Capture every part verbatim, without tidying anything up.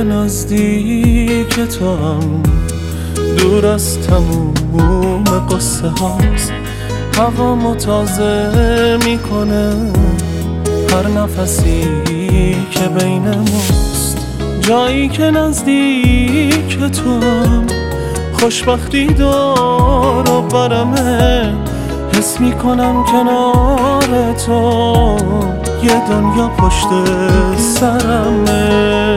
نزدیک تو هم دور از تموم قصه هاست. هوامو تازه میکنه هر نفسی که بین ماست. جایی که نزدیک تو هم خوشبختی دور و برمه. حس میکنم کنار تو یه دنیا پشت سرمه.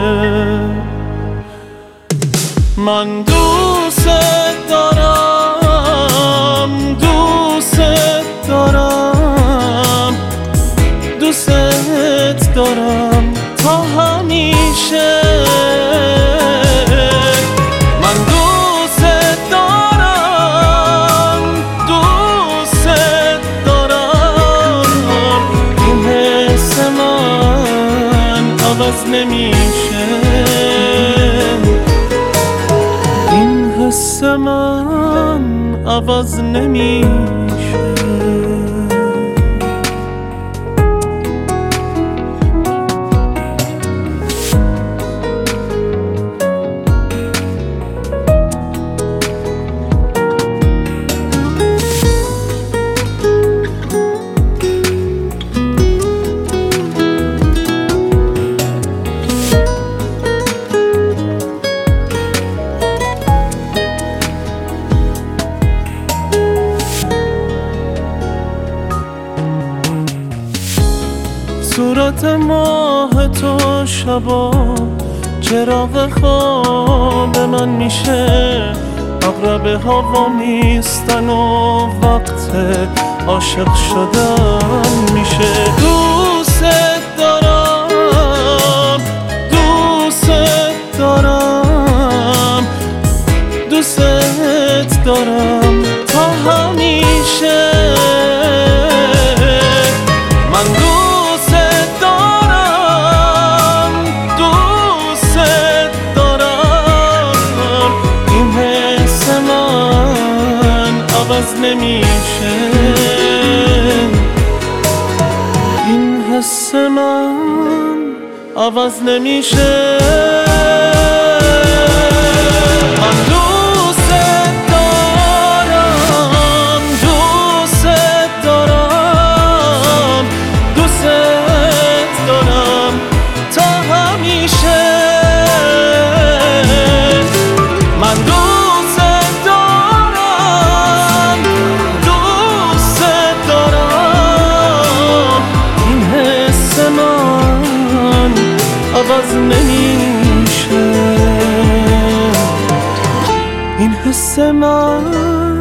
من دوست دارم دوست دارم دوست دارم تا همیشه. من دوست دارم دوست دارم این حس من عوض نمیشه. این حس من عوض نمیشه. صورت ماه تو شبا چراغ خواب من میشه. اقرب هوا میستن و وقت عاشق شدن میشه. دوست دارم دوست دارم دوست دارم تا همیشه. من دوست دارم دوست دارم این حس من عوض نمیشه. این حس من عوض نمیشه. من دوست دارم دوست دارم دوست دارم تا همیشه. من دوست دارم دوست دارم این حس من عوض نمیشه. این حس من